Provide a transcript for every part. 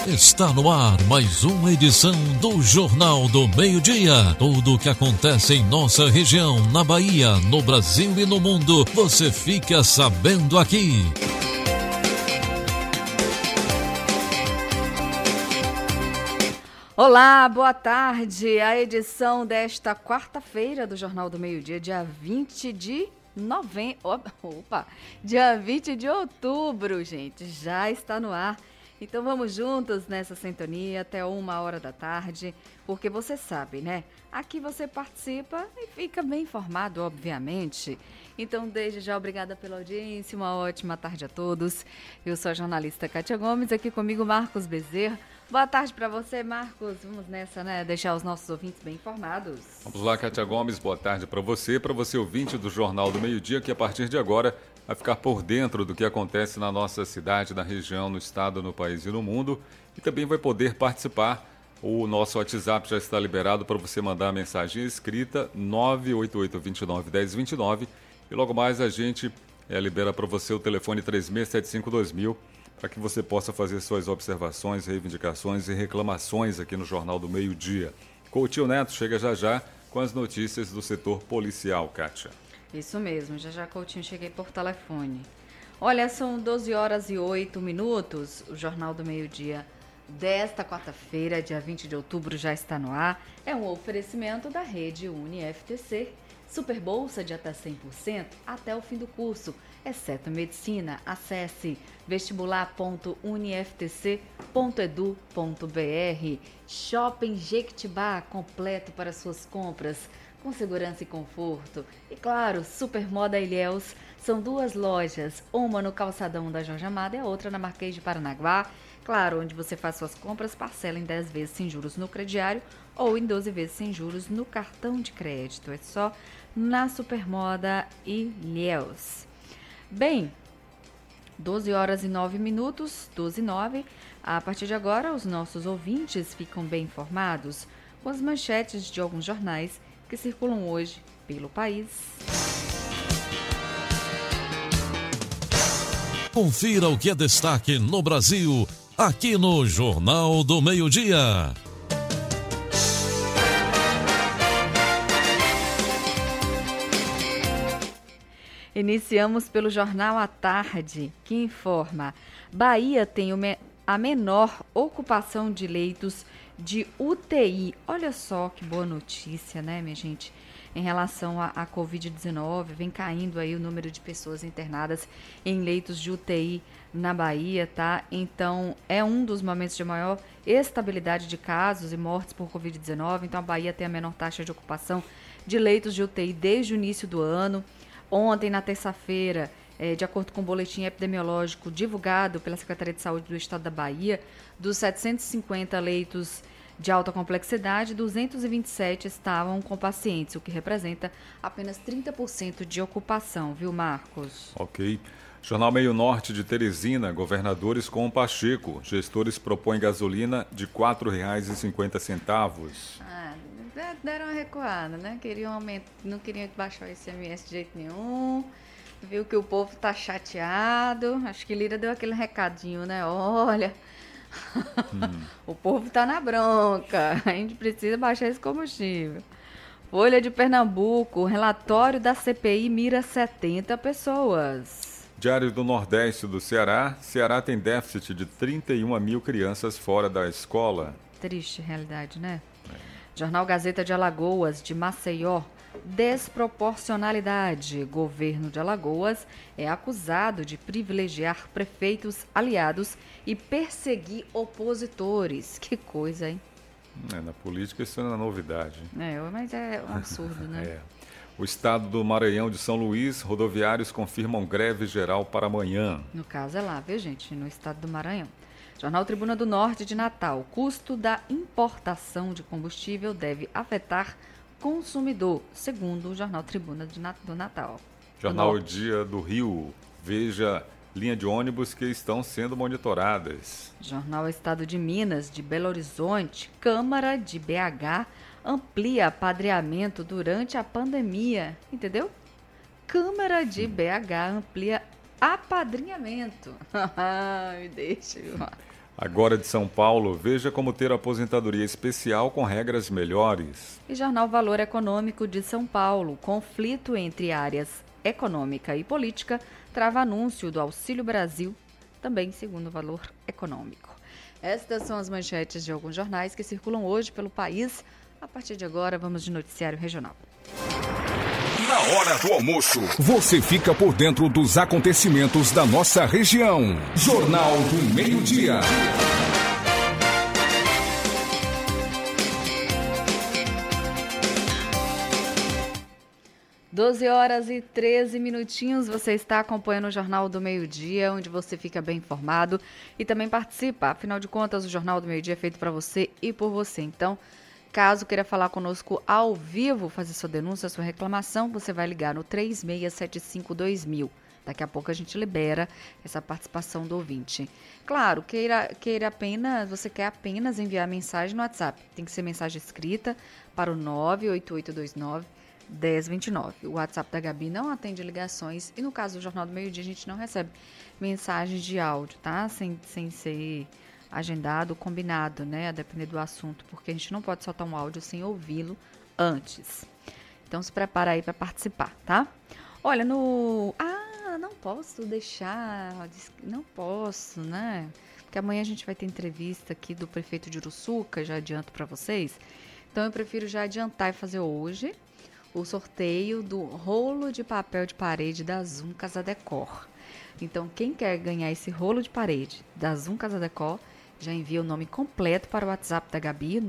Está no ar mais uma edição do Jornal do Meio-Dia. Tudo o que acontece em nossa região, na Bahia, no Brasil e no mundo, você fica sabendo aqui. Olá, boa tarde. A edição desta quarta-feira do Jornal do Meio-Dia, dia 20 de novembro. Dia 20 de outubro, gente. Já está no ar. Então vamos juntos nessa sintonia até 1h da tarde, porque você sabe, né? Aqui você participa e fica bem informado, obviamente. Então, desde já, obrigada pela audiência, uma ótima tarde a todos. Eu sou a jornalista Kátia Gomes, aqui comigo Marcos Bezerra. Boa tarde para você, Marcos. Vamos nessa, né? Deixar os nossos ouvintes bem informados. Vamos lá, Kátia Gomes. Boa tarde para você ouvinte do Jornal do Meio-Dia, que a partir de agora vai ficar por dentro do que acontece na nossa cidade, na região, no estado, no país e no mundo. E também vai poder participar. O nosso WhatsApp já está liberado para você mandar a mensagem escrita 988-29-1029. E logo mais a gente libera para você o telefone 3675-2000 para que você possa fazer suas observações, reivindicações e reclamações aqui no Jornal do Meio-Dia. Coutinho Neto chega já já com as notícias do setor policial, Kátia. Isso mesmo, já Coutinho, cheguei por telefone. Olha, são 12h08, o Jornal do Meio-Dia desta quarta-feira, dia 20 de outubro, já está no ar. É um oferecimento da rede UniFTC. Super bolsa de até 100% até o fim do curso, exceto medicina. Acesse vestibular.uniftc.edu.br. Shopping Jequitibá, completo para suas compras, com segurança e conforto. E claro, Supermoda Ilhéus, são duas lojas, uma no calçadão da Jorge Amado e a outra na Marquês de Paranaguá. Claro, onde você faz suas compras, parcela em 10 vezes sem juros no crediário ou em 12 vezes sem juros no cartão de crédito. É só na Supermoda Ilhéus. Bem, 12h09, 12h09. A partir de agora, os nossos ouvintes ficam bem informados com as manchetes de alguns jornais que circulam hoje pelo país. Confira o que é destaque no Brasil, aqui no Jornal do Meio-Dia. Iniciamos pelo Jornal à Tarde, que informa: Bahia tem a menor ocupação de leitos de UTI. Olha só que boa notícia, né, minha gente? Em relação à Covid-19, vem caindo aí o número de pessoas internadas em leitos de UTI na Bahia, tá? Então, é um dos momentos de maior estabilidade de casos e mortes por Covid-19. Então, a Bahia tem a menor taxa de ocupação de leitos de UTI desde o início do ano. Ontem, na terça-feira, de acordo com o boletim epidemiológico divulgado pela Secretaria de Saúde do Estado da Bahia, dos 750 leitos de alta complexidade, 227 estavam com pacientes, o que representa apenas 30% de ocupação, viu, Marcos? Ok. Jornal Meio Norte de Teresina, governadores com Pacheco. Gestores propõem gasolina de R$ 4,50. Deram uma recuada, né? Não queriam baixar o ICMS de jeito nenhum. Viu que o povo tá chateado. Acho que Lira deu aquele recadinho, né? Olha, o povo tá na bronca. A gente precisa baixar esse combustível. Folha de Pernambuco, relatório da CPI mira 70 pessoas. Diário do Nordeste do Ceará. Ceará tem déficit de 31 mil crianças fora da escola. Triste realidade, né? Jornal Gazeta de Alagoas, de Maceió. Desproporcionalidade. Governo de Alagoas é acusado de privilegiar prefeitos aliados e perseguir opositores. Que coisa, hein? Na política isso não é novidade. Mas é um absurdo, né? O estado do Maranhão de São Luís, rodoviários confirmam greve geral para amanhã. No caso é lá, viu, gente? No estado do Maranhão. Jornal Tribuna do Norte de Natal. Custo da importação de combustível deve afetar consumidor, segundo o Jornal Tribuna do Natal. Jornal Dia do Rio. Veja linha de ônibus que estão sendo monitoradas. Jornal Estado de Minas, de Belo Horizonte. Câmara de BH amplia apadreamento durante a pandemia. Entendeu? Câmara de BH amplia apadrinhamento. Me deixa, viu? Agora de São Paulo, veja como ter aposentadoria especial com regras melhores. E Jornal Valor Econômico de São Paulo, conflito entre áreas econômica e política, trava anúncio do Auxílio Brasil, também segundo o Valor Econômico. Estas são as manchetes de alguns jornais que circulam hoje pelo país. A partir de agora, vamos de noticiário regional. Na hora do almoço, você fica por dentro dos acontecimentos da nossa região. Jornal do Meio-Dia. (12h13). Você está acompanhando o Jornal do Meio-Dia, onde você fica bem informado e também participa. Afinal de contas, o Jornal do Meio-Dia é feito para você e por você. Então, caso queira falar conosco ao vivo, fazer sua denúncia, sua reclamação, você vai ligar no 3675-2000. Daqui a pouco a gente libera essa participação do ouvinte. Claro, você quer apenas enviar mensagem no WhatsApp. Tem que ser mensagem escrita para o 98829-1029. O WhatsApp da Gabi não atende ligações e no caso do Jornal do Meio-Dia a gente não recebe mensagens de áudio, tá? Sem ser agendado, combinado, né? A depender do assunto, porque a gente não pode soltar um áudio sem ouvi-lo antes. Então se prepara aí para participar, tá? Olha, não posso deixar, não posso, né? Porque amanhã a gente vai ter entrevista aqui do prefeito de Uruçuca, já adianto para vocês. Então eu prefiro já adiantar e fazer hoje o sorteio do rolo de papel de parede da Zoom Casa Decor. Então quem quer ganhar esse rolo de parede da Zoom Casa Decor, já envia o nome completo para o WhatsApp da Gabi,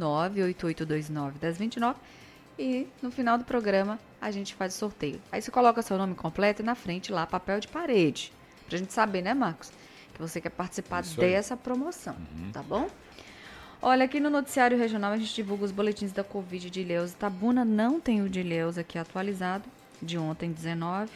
98829-1029, e no final do programa a gente faz o sorteio. Aí você coloca seu nome completo e na frente lá, papel de parede, pra gente saber, né, Marcos, que você quer participar dessa promoção, tá bom? Olha, aqui no noticiário regional a gente divulga os boletins da Covid de Ilhéus e Itabuna. Não tem o de Ilhéus aqui atualizado, de ontem, 19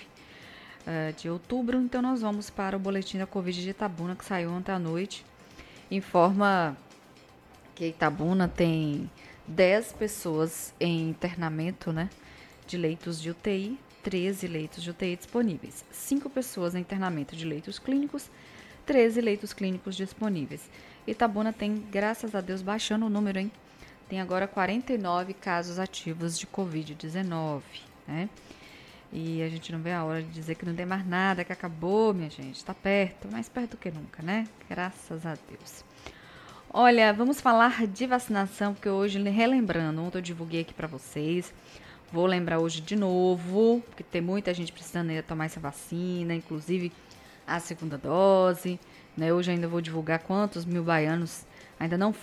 de outubro, então nós vamos para o boletim da Covid de Itabuna, que saiu ontem à noite. Informa que Itabuna tem 10 pessoas em internamento, né, de leitos de UTI, 13 leitos de UTI disponíveis, 5 pessoas em internamento de leitos clínicos, 13 leitos clínicos disponíveis. Itabuna tem, graças a Deus, baixando o número, hein? Tem agora 49 casos ativos de Covid-19, né? E a gente não vê a hora de dizer que não tem mais nada, que acabou, minha gente. Tá perto, mais perto do que nunca, né? Graças a Deus. Olha, vamos falar de vacinação, porque hoje, relembrando, ontem eu divulguei aqui para vocês. Vou lembrar hoje de novo, porque tem muita gente precisando ainda tomar essa vacina, inclusive a segunda dose, né? Hoje ainda vou divulgar quantos mil baianos ainda não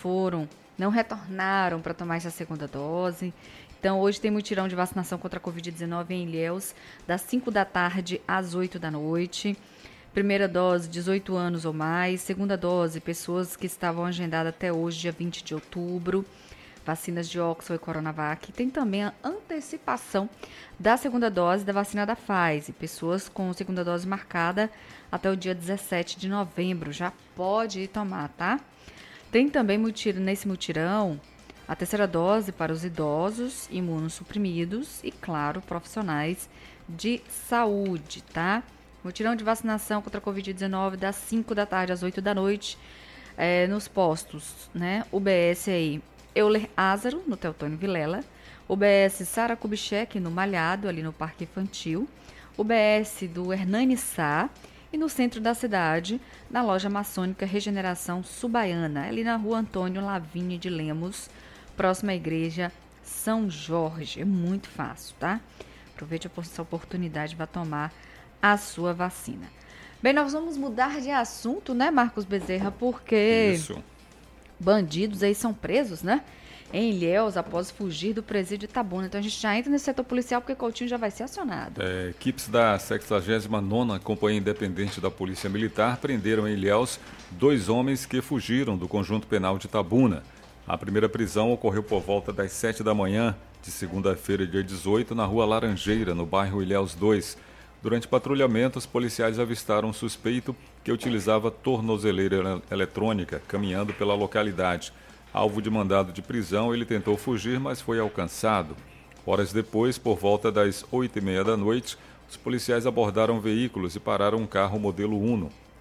retornaram para tomar essa segunda dose. Então, hoje tem mutirão de vacinação contra a Covid-19 em Ilhéus, das 5 da tarde às 8 da noite. Primeira dose, 18 anos ou mais. Segunda dose, pessoas que estavam agendadas até hoje, dia 20 de outubro. Vacinas de Oxford e Coronavac. Tem também a antecipação da segunda dose da vacina da Pfizer. Pessoas com segunda dose marcada até o dia 17 de novembro. Já pode ir tomar, tá? Tem também nesse mutirão a terceira dose para os idosos, imunossuprimidos e, claro, profissionais de saúde, tá? Mutirão de vacinação contra a Covid-19 das 5 da tarde às 8 da noite nos postos, né? UBS aí, Euler Ázaro, no Teotônio Vilela. UBS Sara Kubitschek, no Malhado, ali no Parque Infantil. UBS do Hernani Sá. E no centro da cidade, na loja maçônica Regeneração Subaiana, ali na rua Antônio Lavínia de Lemos, próxima à igreja São Jorge. É muito fácil, tá? Aproveite essa oportunidade para tomar a sua vacina. Bem, nós vamos mudar de assunto, né, Marcos Bezerra? Porque bandidos aí são presos, né? Em Ilhéus, após fugir do presídio de Itabuna. Então a gente já entra nesse setor policial porque Coutinho já vai ser acionado. Equipes da 69ª Companhia Independente da Polícia Militar prenderam em Ilhéus 2 homens que fugiram do conjunto penal de Itabuna. A primeira prisão ocorreu por volta das 7 da manhã de segunda-feira, dia 18, na rua Laranjeira, no bairro Ilhéus 2. Durante patrulhamento, os policiais avistaram um suspeito que utilizava tornozeleira eletrônica caminhando pela localidade. Alvo de mandado de prisão, ele tentou fugir, mas foi alcançado. Horas depois, por volta das 8h30 da noite, os policiais abordaram veículos e pararam um carro modelo Uno.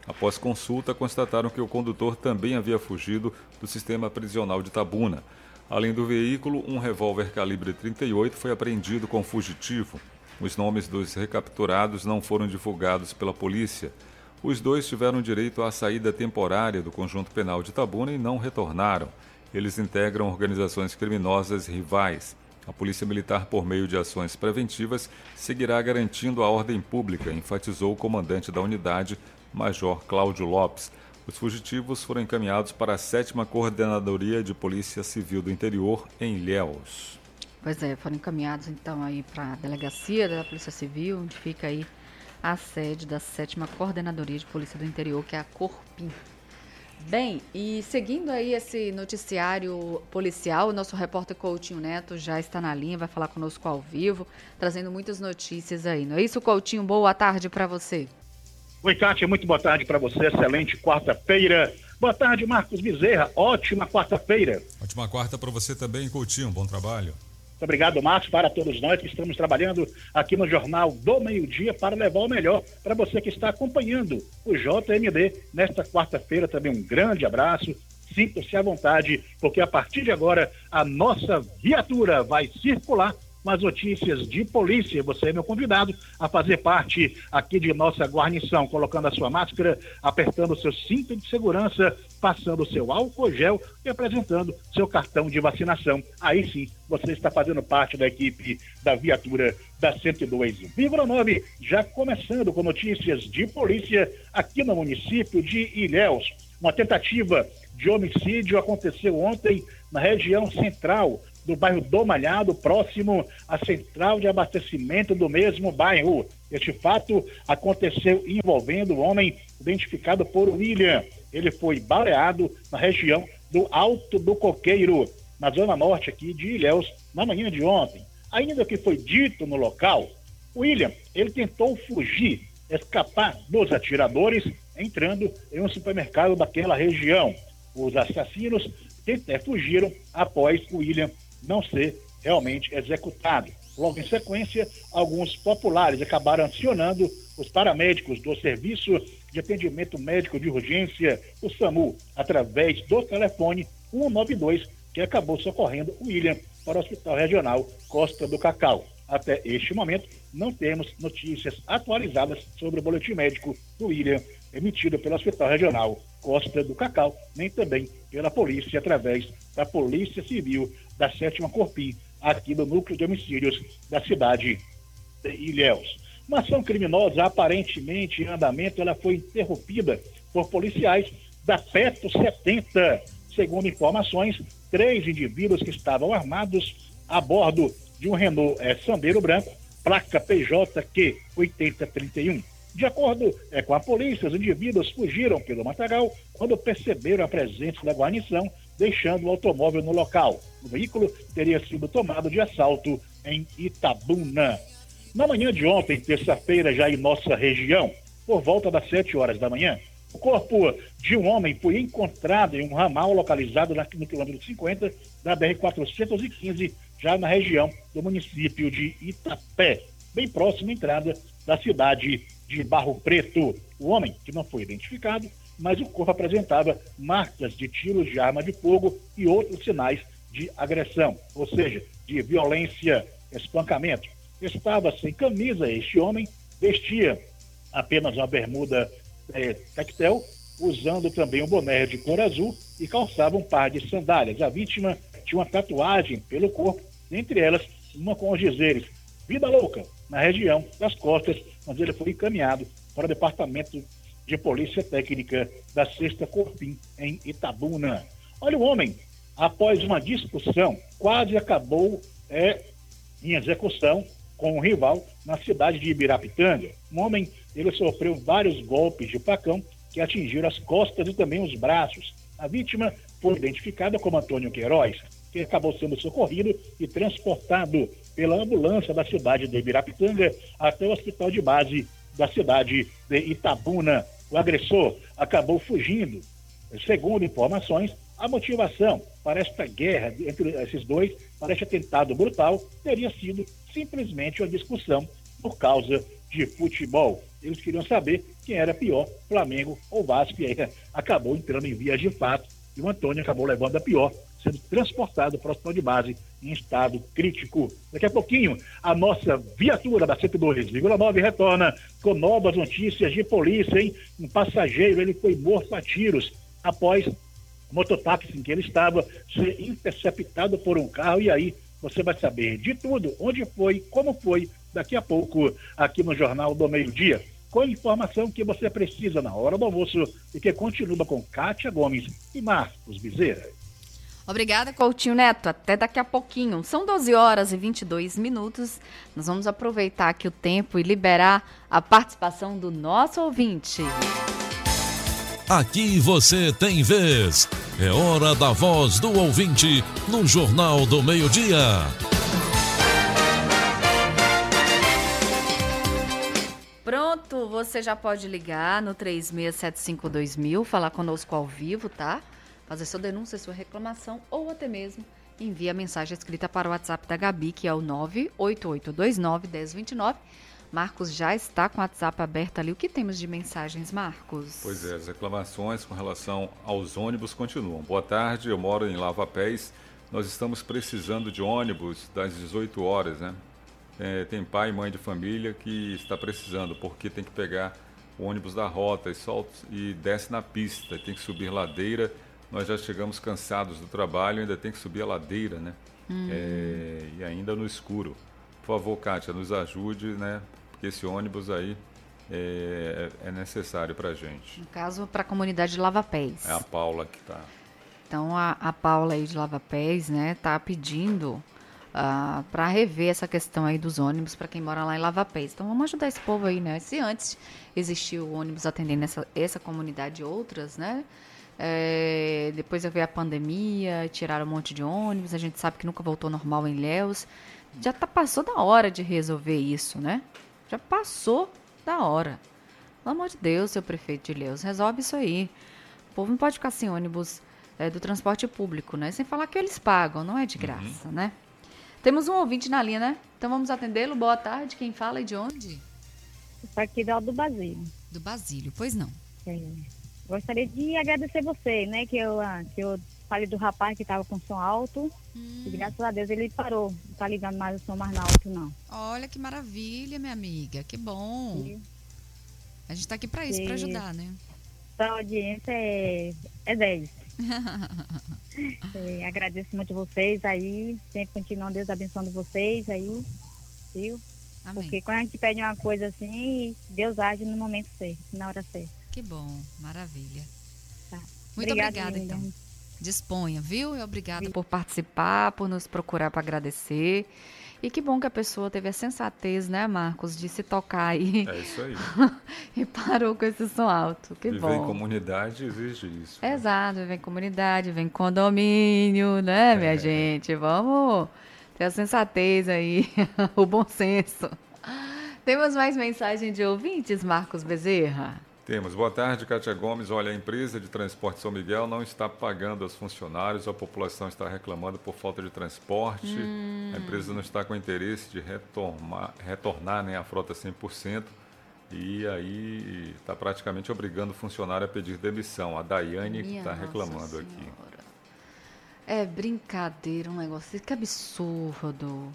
Após consulta, constataram que o condutor também havia fugido do sistema prisional de Itabuna. Além do veículo, um revólver calibre 38 foi apreendido com o fugitivo. Os nomes dos recapturados não foram divulgados pela polícia. Os dois tiveram direito à saída temporária do conjunto penal de Itabuna e não retornaram. Eles integram organizações criminosas rivais. A Polícia Militar, por meio de ações preventivas, seguirá garantindo a ordem pública, enfatizou o comandante da unidade, Major Cláudio Lopes. Os fugitivos foram encaminhados para a 7ª Coordenadoria de Polícia Civil do Interior, em Ilhéus. Pois é, foram encaminhados então aí para a delegacia da Polícia Civil, onde fica aí a sede da 7ª Coordenadoria de Polícia do Interior, que é a Corpim. Bem, e seguindo aí esse noticiário policial, o nosso repórter Coutinho Neto já está na linha, vai falar conosco ao vivo, trazendo muitas notícias aí. Não é isso, Coutinho? Boa tarde para você. Oi, Kátia, muito boa tarde para você, excelente quarta-feira. Boa tarde, Marcos Bezerra, ótima quarta-feira. Ótima quarta para você também, Coutinho, bom trabalho. Muito obrigado, Marcos, para todos nós que estamos trabalhando aqui no Jornal do Meio-Dia para levar o melhor para você que está acompanhando o JMD nesta quarta-feira. Também um grande abraço, sinta-se à vontade, porque a partir de agora a nossa viatura vai circular com as notícias de polícia. Você é meu convidado a fazer parte aqui de nossa guarnição, colocando a sua máscara, apertando o seu cinto de segurança, passando o seu álcool gel e apresentando seu cartão de vacinação. Aí sim, você está fazendo parte da equipe da viatura da 102,9, já começando com notícias de polícia aqui no município de Ilhéus. Uma tentativa de homicídio aconteceu ontem na região central do bairro do Malhado, próximo à central de abastecimento do mesmo bairro. Este fato aconteceu envolvendo um homem identificado por William. Ele foi baleado na região do Alto do Coqueiro, na zona norte aqui de Ilhéus, na manhã de ontem. Ainda que foi dito no local, William, ele tentou fugir, escapar dos atiradores, entrando em um supermercado daquela região. Os assassinos fugiram após o William não ser realmente executado. Logo em sequência, alguns populares acabaram acionando os paramédicos do Serviço de Atendimento Médico de Urgência, o SAMU, através do telefone 192, que acabou socorrendo o William para o Hospital Regional Costa do Cacau. Até este momento, não temos notícias atualizadas sobre o boletim médico do William, emitido pelo Hospital Regional Costa do Cacau, nem também pela polícia, através da Polícia Civil da 7ª Corpim, aqui do Núcleo de Homicídios da cidade de Ilhéus. Uma ação criminosa aparentemente em andamento, ela foi interrompida por policiais da Petro 70. Segundo informações, 3 indivíduos que estavam armados a bordo de um Renault Sandero branco, placa PJQ 8031. De acordo com a polícia, os indivíduos fugiram pelo matagal quando perceberam a presença da guarnição, deixando o automóvel no local. O veículo teria sido tomado de assalto em Itabuna. Na manhã de ontem, terça-feira, já em nossa região, por volta das 7 horas da manhã, o corpo de um homem foi encontrado em um ramal localizado no quilômetro 50 da BR-415, já na região do município de Itapé, bem próximo à entrada da cidade de Barro Preto. O homem, que não foi identificado, mas o corpo apresentava marcas de tiros de arma de fogo e outros sinais de agressão, ou seja, de violência, espancamento. Estava sem camisa este homem, vestia apenas uma bermuda tactel, usando também um boné de cor azul e calçava um par de sandálias. A vítima tinha uma tatuagem pelo corpo, entre elas uma com os dizeres "Vida Louca", na região das costas, onde ele foi encaminhado para o Departamento de Polícia Técnica da 6ª Corpim, em Itabuna. Olha, o homem, após uma discussão, quase acabou em execução com um rival na cidade de Ibirapitanga. Um homem, ele sofreu vários golpes de facão que atingiram as costas e também os braços. A vítima foi identificada como Antônio Queiroz, que acabou sendo socorrido e transportado pela ambulância da cidade de Ibirapitanga até o hospital de base da cidade de Itabuna. O agressor acabou fugindo. Segundo informações, a motivação para esta guerra entre esses dois, para este atentado brutal, teria sido simplesmente uma discussão por causa de futebol. Eles queriam saber quem era pior, Flamengo ou Vasco, e aí acabou entrando em vias de fato, e o Antônio acabou levando a pior, sendo transportado para o hospital de base em estado crítico. Daqui a pouquinho, a nossa viatura da 102,9 retorna com novas notícias de polícia, hein? Um passageiro, ele foi morto a tiros após o mototáxi em que ele estava ser interceptado por um carro, e aí você vai saber de tudo, onde foi, como foi, daqui a pouco, aqui no Jornal do Meio-Dia, com a informação que você precisa na hora do almoço e que continua com Kátia Gomes e Marcos Bezerra. Obrigada, Coutinho Neto. Até daqui a pouquinho. São 12h22. Nós vamos aproveitar aqui o tempo e liberar a participação do nosso ouvinte. Aqui você tem vez. É hora da voz do ouvinte no Jornal do Meio-Dia. Pronto, você já pode ligar no 36752000, falar conosco ao vivo, tá? Fazer sua denúncia, sua reclamação ou até mesmo envie a mensagem escrita para o WhatsApp da Gabi, que é o 988291029. Marcos já está com o WhatsApp aberto ali. O que temos de mensagens, Marcos? Pois é, as reclamações com relação aos ônibus continuam. Boa tarde, eu moro em Lavapés. Nós estamos precisando de ônibus das 18 horas, né? Tem pai e mãe de família que está precisando, porque tem que pegar o ônibus da rota e desce na pista, tem que subir ladeira. Nós já chegamos cansados do trabalho, ainda tem que subir a ladeira, né? E ainda no escuro. Por favor, Kátia, nos ajude, né? Porque esse ônibus aí é necessário para a gente. No caso, para a comunidade de Lavapés. É a Paula que está. Então, a Paula aí de Lavapés, né, tá pedindo para rever essa questão aí dos ônibus para quem mora lá em Lavapés. Então, vamos ajudar esse povo aí, né? Se antes existia o ônibus atendendo essa comunidade e outras, né? Depois veio a pandemia, tiraram um monte de ônibus, a gente sabe que nunca voltou normal em Ilhéus. Já passou da hora de resolver isso, né? Já passou da hora. Pelo amor de Deus, seu prefeito de Ilhéus, resolve isso aí. O povo não pode ficar sem ônibus do transporte público, né? Sem falar que eles pagam, não é de graça, né? Temos um ouvinte na linha, né? Então vamos atendê-lo. Boa tarde, quem fala e de onde? Estou aqui do Basílio. Do Basílio, pois não. Gostaria de agradecer você, né? Que eu falei do rapaz que estava com som alto. E graças a Deus ele parou. Não tá ligando mais o som mais alto, não. Olha que maravilha, minha amiga. Que bom. Sim. A gente tá aqui para isso, para ajudar, né? A audiência é 10. Agradeço muito vocês aí. Sempre continuam Deus abençoando vocês aí. Viu? Amém. Porque quando a gente pede uma coisa assim, Deus age no momento certo, na hora certa. Que bom, maravilha. Tá. Muito obrigada, então. Disponha, viu? E obrigada por participar, por nos procurar para agradecer. E que bom que a pessoa teve a sensatez, né, Marcos, de se tocar aí. É isso aí. E parou com esse som alto. Que bom. Viver em comunidade exige isso. Né? Exato, viver em comunidade, viver em condomínio, né, minha gente? Vamos ter a sensatez aí, o bom senso. Temos mais mensagem de ouvintes, Marcos Bezerra? Temos. Boa tarde, Kátia Gomes. Olha, a empresa de transporte São Miguel não está pagando aos funcionários, a população está reclamando por falta de transporte, a empresa não está com interesse de retornar né, a frota 100%, e aí está praticamente obrigando o funcionário a pedir demissão. A Daiane que está reclamando aqui. É brincadeira um negócio, que absurdo.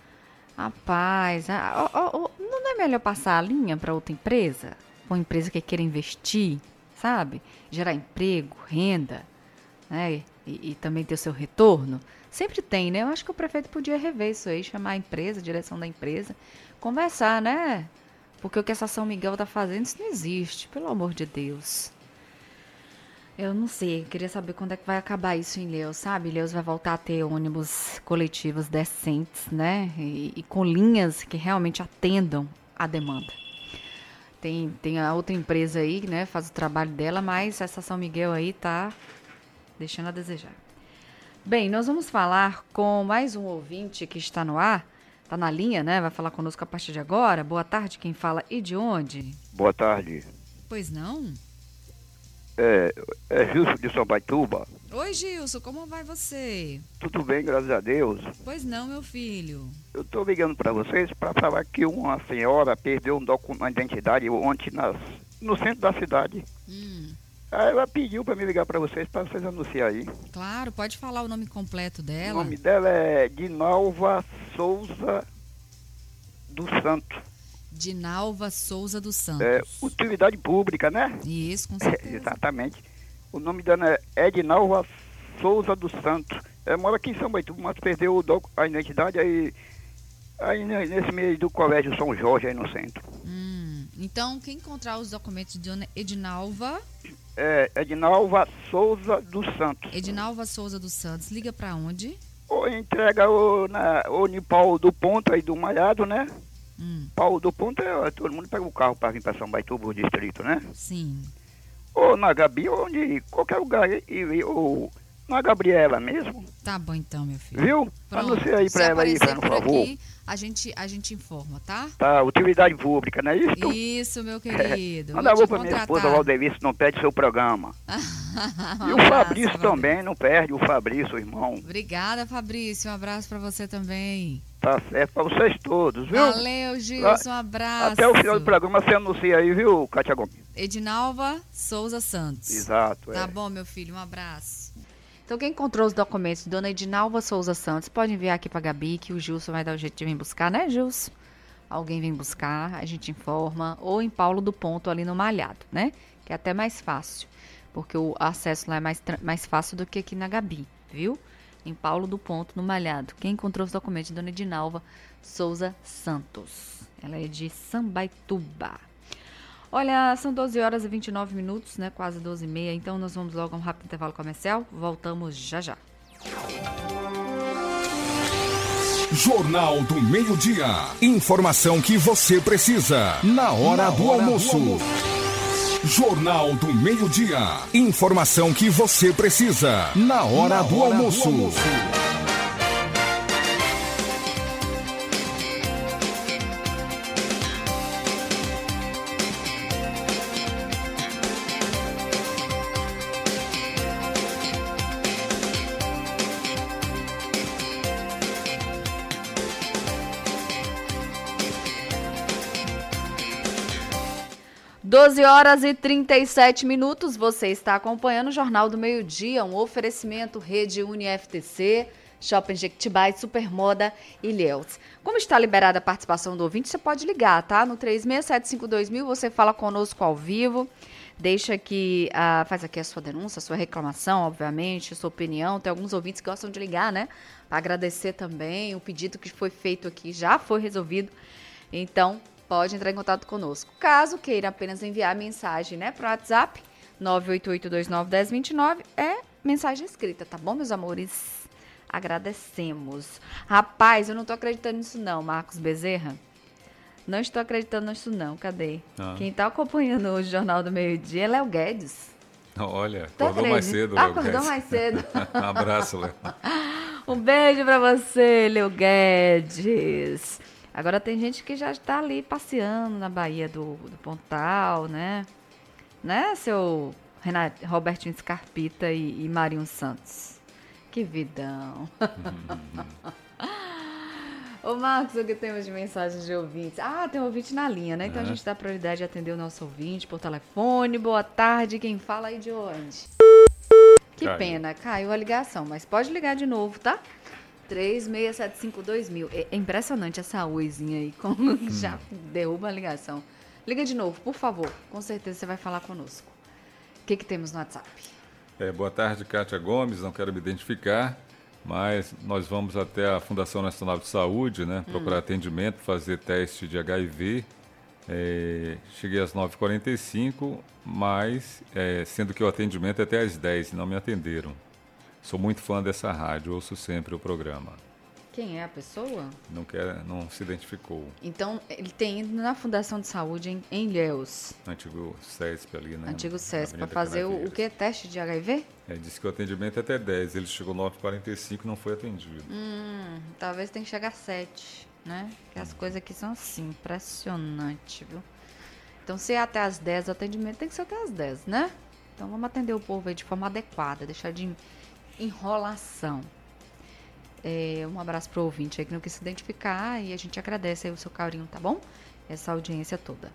Rapaz, não é melhor passar a linha para outra empresa? Uma empresa que queira investir, sabe? Gerar emprego, renda, né? E também ter o seu retorno. Sempre tem, né? Eu acho que o prefeito podia rever isso aí, chamar a empresa, a direção da empresa, conversar, né? Porque o que essa São Miguel tá fazendo, isso não existe, pelo amor de Deus. Eu não sei, eu queria saber quando é que vai acabar isso em Ilhéus, sabe? Ilhéus vai voltar a ter ônibus coletivos decentes, né? E com linhas que realmente atendam a demanda. Tem a outra empresa aí, né, faz o trabalho dela, mas essa São Miguel aí tá deixando a desejar. Bem, nós vamos falar com mais um ouvinte que está no ar, tá na linha, né, vai falar conosco a partir de agora. Boa tarde, quem fala e de onde? Boa tarde. Pois não? É Gilson de São Baituba. Oi, Gilson, como vai você? Tudo bem, graças a Deus. Pois não, meu filho. Eu estou ligando para vocês para falar que uma senhora perdeu um documento de identidade ontem no centro da cidade. Aí ela pediu para me ligar para vocês anunciar aí. Claro, pode falar o nome completo dela. O nome dela é Dinalva Souza do Santo. Dinalva Souza dos Santos. É, utilidade pública, né? Isso, com certeza. Exatamente. O nome dela é Edinalva Souza dos Santos. Ela mora aqui em São Baituba, mas perdeu a identidade aí nesse meio do colégio São Jorge, aí no centro. Então, quem encontrar os documentos de Dona Edinalva... Edinalva Souza dos Santos. Edinalva Souza dos Santos, liga pra onde? Ou entrega ou em Paulo do Ponto, aí do Malhado, né? Paulo do Ponto, todo mundo pega o carro para vir para São Baituba, o distrito, né? Sim. Ou na Gabi, ou em qualquer lugar, ou na Gabriela mesmo. Tá bom então, meu filho. Viu? Anuncia aí pra ela aí, por favor. Aqui, a gente informa, tá? Tá, utilidade pública, não é isso? Isso, meu querido. Manda alô pra minha esposa, Valdelice, não perde seu programa. E o Fabrício também, não perde, o Fabrício, irmão. Obrigada, Fabrício, um abraço pra você também. Tá certo, pra vocês todos, viu? Valeu, Gilson, um abraço. Até o final do programa você anuncia aí, viu, Cátia Gomes? Edinalva Souza Santos. Exato, Tá bom, meu filho, um abraço. Então, quem encontrou os documentos de Dona Edinalva Souza Santos, pode enviar aqui pra Gabi, que o Gilson vai dar o jeito de vir buscar, né, Gilson? Alguém vem buscar, a gente informa, ou em Paulo do Ponto, ali no Malhado, né? Que é até mais fácil, porque o acesso lá é mais fácil do que aqui na Gabi, viu? Em Paulo do Ponto, no Malhado. Quem encontrou os documentos de Dona Edinalva Souza Santos. Ela é de Sambaituba. Olha, são 12 horas e 29 minutos, né? Quase 12h30. Então, nós vamos logo a um rápido intervalo comercial. Voltamos já já. Jornal do Meio-Dia. Informação que você precisa na hora do almoço. Jornal do Meio-Dia. Informação que você precisa na hora do almoço. 12 horas e 37 minutos, você está acompanhando o Jornal do Meio-Dia, um oferecimento Rede UniFTC, Shopping Jequitibá e Supermoda Ilhéus. Como está liberada a participação do ouvinte, você pode ligar, tá? No 36752000, você fala conosco ao vivo, deixa aqui, faz aqui a sua denúncia, a sua reclamação, obviamente, a sua opinião. Tem alguns ouvintes que gostam de ligar, né? Para agradecer também, o pedido que foi feito aqui já foi resolvido, então pode entrar em contato conosco. Caso queira apenas enviar mensagem, né, para o WhatsApp, 988291029, é mensagem escrita, tá bom, meus amores? Agradecemos. Rapaz, eu não tô acreditando nisso não, Marcos Bezerra. Não estou acreditando nisso não, cadê? Quem tá acompanhando o Jornal do Meio-Dia é Léo Guedes. Olha, acordou mais cedo, Léo Guedes. Acordou mais cedo. Um abraço, Léo. Um beijo pra você, Léo Guedes. Agora tem gente que já está ali passeando na Baía do Pontal, né? Né, seu Robertinho Scarpita e Marinho Santos? Que vidão. Ô, Marcos, o que temos de mensagens de ouvintes? Tem um ouvinte na linha, né? Então a gente dá prioridade de atender o nosso ouvinte por telefone. Boa tarde, quem fala aí de onde? Que pena, caiu a ligação, mas pode ligar de novo, tá? 36752000. É impressionante essa oizinha aí, como já derruba a ligação. Liga de novo, por favor. Com certeza você vai falar conosco. O que temos no WhatsApp? Boa tarde, Cátia Gomes. Não quero me identificar, mas nós vamos até a Fundação Nacional de Saúde, né? Procurar atendimento, fazer teste de HIV. Cheguei às 9h45, mas sendo que o atendimento é até às 10h, não me atenderam. Sou muito fã dessa rádio, ouço sempre o programa. Quem é a pessoa? Não se identificou. Então, ele tem ido na Fundação de Saúde em Ilhéus. Antigo CESP ali, né? Antigo CESP, para fazer o quê? Teste de HIV? Disse que o atendimento é até 10. Ele chegou 9h45 e não foi atendido. Talvez tenha que chegar às 7, né? Porque as coisas aqui são assim, impressionante, viu? Então, se é até às 10 o atendimento, tem que ser até às 10, né? Então vamos atender o povo aí de forma adequada, deixar de enrolação. Um abraço pro ouvinte aí que não quis se identificar e a gente agradece aí o seu carinho, tá bom? Essa audiência toda.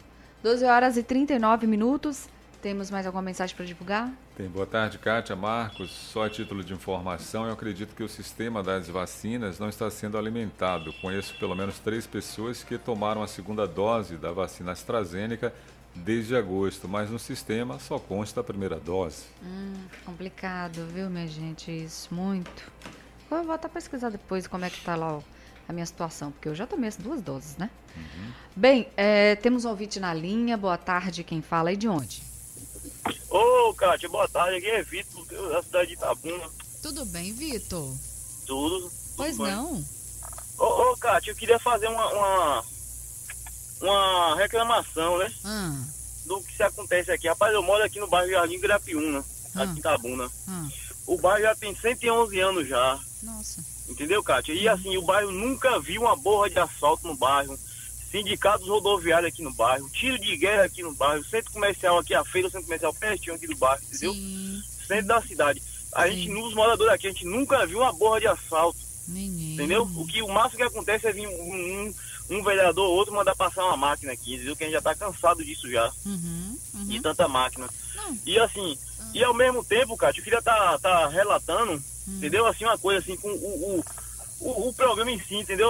12h39. Temos mais alguma mensagem para divulgar? Tem. Boa tarde, Kátia, Marcos. Só a título de informação, eu acredito que o sistema das vacinas não está sendo alimentado. Conheço pelo menos 3 pessoas que tomaram a segunda dose da vacina AstraZeneca desde agosto, mas no sistema só consta a primeira dose. Complicado, viu, minha gente? Isso, muito. Eu vou até pesquisar depois como é que tá lá a minha situação, porque eu já tomei as 2 doses, né? Bem, temos um ouvinte na linha. Boa tarde, quem fala aí de onde? Ô, Kátia, boa tarde. Aqui é Vitor, da cidade de Itabuna. Tudo bem, Vitor? Tudo Pois bem. não? Ô, Kátia, eu queria fazer uma reclamação, né? Do que se acontece aqui. Rapaz, eu moro aqui no bairro Jardim Grapiúna, aqui em Itabuna. O bairro já tem 111 anos já. Nossa. Entendeu, Kátia? E assim, o bairro nunca viu uma borra de asfalto no bairro. Sindicatos rodoviários aqui no bairro, tiro de guerra aqui no bairro, centro comercial aqui, a feira, o centro comercial pertinho aqui do bairro, entendeu? Sim. Centro da cidade. A gente, os moradores aqui, a gente nunca viu uma borra de asfalto. Menino. Entendeu? O máximo que acontece é vir um vereador ou outro mandar passar uma máquina aqui, entendeu? Que a gente já tá cansado disso já. De tanta máquina. E assim, e ao mesmo tempo, Cátia, eu queria tá relatando, entendeu? Assim, uma coisa assim, com o programa em si, entendeu?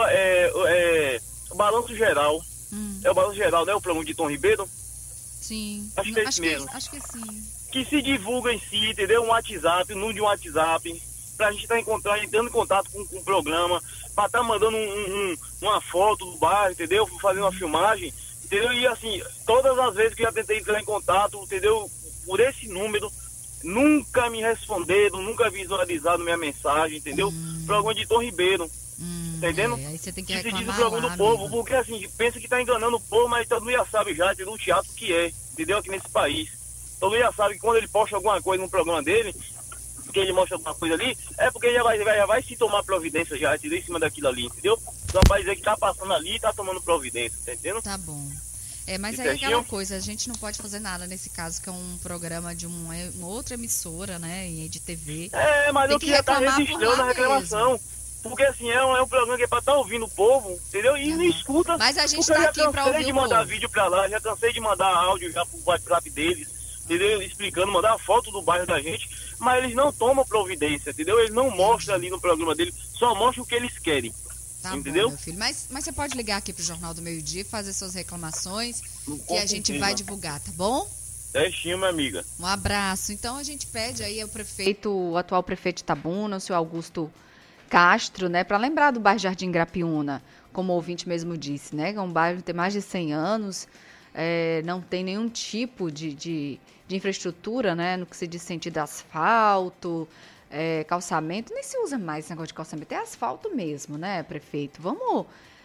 O balanço geral. É o balanço geral, né? O programa de Tom Ribeiro. Sim. Acho que é isso mesmo. Acho que sim. Que se divulga em si, entendeu? Um WhatsApp, um número de um WhatsApp, pra gente estar entrando em contato com o programa, pra estar mandando uma foto do bairro, entendeu? Fazendo uma filmagem, entendeu? E assim, todas as vezes que eu já tentei entrar em contato, entendeu? Por esse número, nunca me responderam, nunca visualizaram minha mensagem, entendeu? Programa de Tom Ribeiro. Tá entendendo? Aí você tem que se diz o reclamar programa lá, do povo, amigo. porque assim, pensa que tá enganando o povo, mas todo mundo já sabe já, entendeu? O teatro que é, entendeu? Aqui nesse país. Todo mundo já sabe que quando ele posta alguma coisa no programa dele, que ele mostra alguma coisa ali, é porque ele já vai se tomar providência já, entendeu? Em cima daquilo ali, entendeu? Só pra dizer que tá passando ali e tá tomando providência, tá entendendo? Tá bom. Mas E aí é aquela certinho? coisa, a gente não pode fazer nada nesse caso, que é um programa de uma outra emissora, né, de TV. Mas Tem eu que queria estar reclamar por registrando lá a reclamação. Porque assim, é um programa que é pra estar ouvindo o povo, entendeu? E não escuta. Mas a gente porque tá eu aqui já pra cansei ouvir de o mandar povo. vídeo pra lá, já cansei de mandar áudio já pro WhatsApp deles, entendeu? Explicando, mandar foto do bairro da gente, mas eles não tomam providência, entendeu? Eles não mostram ali no programa deles, só mostram o que eles querem. Tá entendeu? bom, meu filho. Mas você pode ligar aqui pro Jornal do Meio-Dia e fazer suas reclamações, que a gente vai divulgar, tá bom? Certinho, minha amiga. Um abraço. Então a gente pede aí ao prefeito, o atual prefeito de Itabuna, o senhor Augusto Castro, né, para lembrar do bairro Jardim Grapiúna, como o ouvinte mesmo disse, né, que é um bairro que tem mais de 100 anos, não tem nenhum tipo de infraestrutura, né, no que se diz sentido asfalto, calçamento, nem se usa mais esse negócio de calçamento, é asfalto mesmo, né, prefeito? Vamos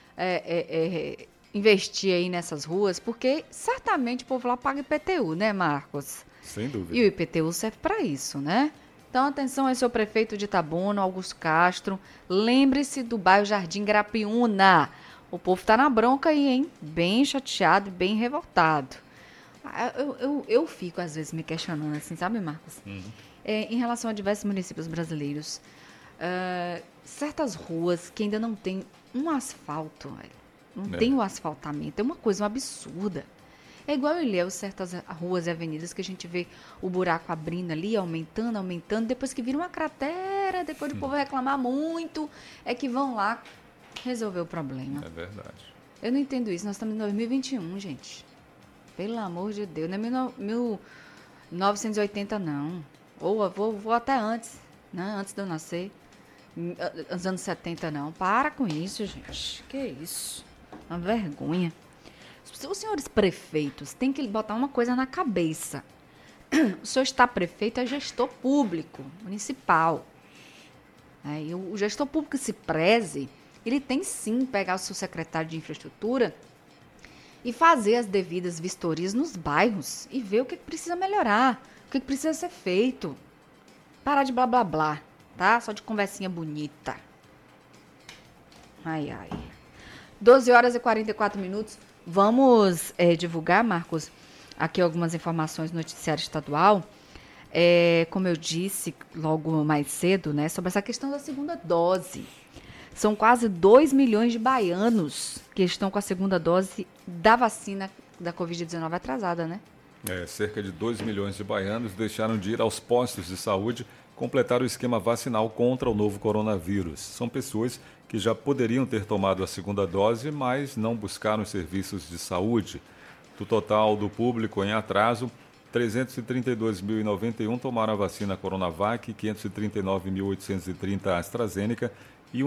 investir aí nessas ruas, porque certamente o povo lá paga IPTU, né, Marcos? Sem dúvida. E o IPTU serve para isso, né? Então, atenção aí, seu prefeito de Itabuna, Augusto Castro, lembre-se do bairro Jardim Grapiúna. O povo tá na bronca aí, hein? Bem chateado, bem revoltado. Eu fico, às vezes, me questionando assim, sabe, Marcos? Em relação a diversos municípios brasileiros, certas ruas que ainda não tem um asfalto, não tem o asfaltamento, é uma coisa absurda. É igual Ilhéus, certas ruas e avenidas que a gente vê o buraco abrindo ali, aumentando, depois que vira uma cratera, depois do povo reclamar muito, é que vão lá resolver o problema. É verdade. Eu não entendo isso, nós estamos em 2021, gente. Pelo amor de Deus, não é 1980 não. Ou vou até antes, né? Antes de eu nascer. Nos anos 70 não. Para com isso, gente. Que isso? Uma vergonha. Os senhores prefeitos têm que botar uma coisa na cabeça. O senhor está prefeito, é gestor público, municipal. E o gestor público se preze, ele tem sim pegar o seu secretário de infraestrutura e fazer as devidas vistorias nos bairros e ver o que precisa melhorar, o que precisa ser feito. Parar de blá blá blá, tá? Só de conversinha bonita. 12h44. Vamos divulgar, Marcos, aqui algumas informações do noticiário estadual. Como eu disse logo mais cedo, né, sobre essa questão da segunda dose. São quase 2 milhões de baianos que estão com a segunda dose da vacina da Covid-19 atrasada, né? Cerca de 2 milhões de baianos deixaram de ir aos postos de saúde completar o esquema vacinal contra o novo coronavírus. São pessoas que já poderiam ter tomado a segunda dose, mas não buscaram os serviços de saúde. Do total do público em atraso, 332.091 tomaram a vacina Coronavac, 539.830 a AstraZeneca e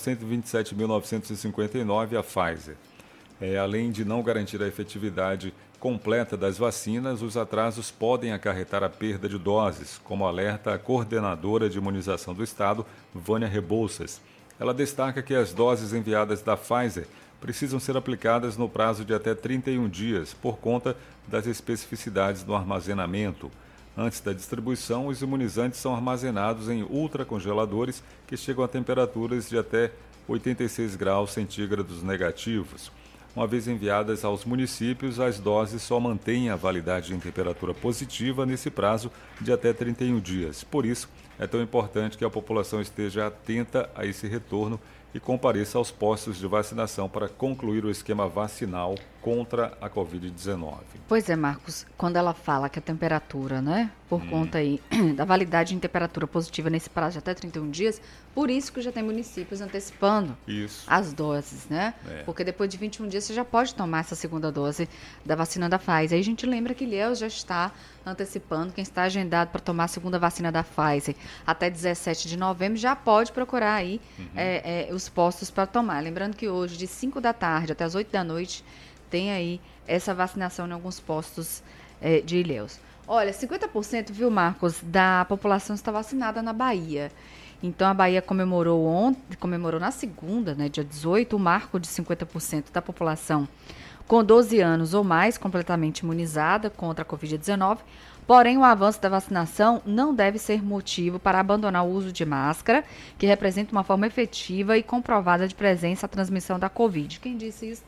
1.127.959 a Pfizer. Além de não garantir a efetividade completa das vacinas, os atrasos podem acarretar a perda de doses, como alerta a coordenadora de imunização do Estado, Vânia Rebouças. Ela destaca que as doses enviadas da Pfizer precisam ser aplicadas no prazo de até 31 dias, por conta das especificidades do armazenamento. Antes da distribuição, os imunizantes são armazenados em ultracongeladores que chegam a temperaturas de até 86 graus centígrados negativos. Uma vez enviadas aos municípios, as doses só mantêm a validade em temperatura positiva nesse prazo de até 31 dias. Por isso, é tão importante que a população esteja atenta a esse retorno e compareça aos postos de vacinação para concluir o esquema vacinal contra a Covid-19. Pois é, Marcos, quando ela fala que a temperatura, né, por conta aí da validade em temperatura positiva nesse prazo de até 31 dias, por isso que já tem municípios antecipando as doses, né? Porque depois de 21 dias você já pode tomar essa segunda dose da vacina da Pfizer. Aí a gente lembra que Ilhéus já está antecipando, quem está agendado para tomar a segunda vacina da Pfizer até 17 de novembro já pode procurar aí os postos para tomar. Lembrando que hoje, de 5 da tarde até as 8 da noite, tem aí essa vacinação em alguns postos de Ilhéus. Olha, 50%, viu, Marcos, da população está vacinada na Bahia. Então, a Bahia comemorou na segunda, né, dia 18, o marco de 50% da população com 12 anos ou mais completamente imunizada contra a Covid-19. Porém, o avanço da vacinação não deve ser motivo para abandonar o uso de máscara, que representa uma forma efetiva e comprovada de presença à transmissão da Covid. Quem disse isso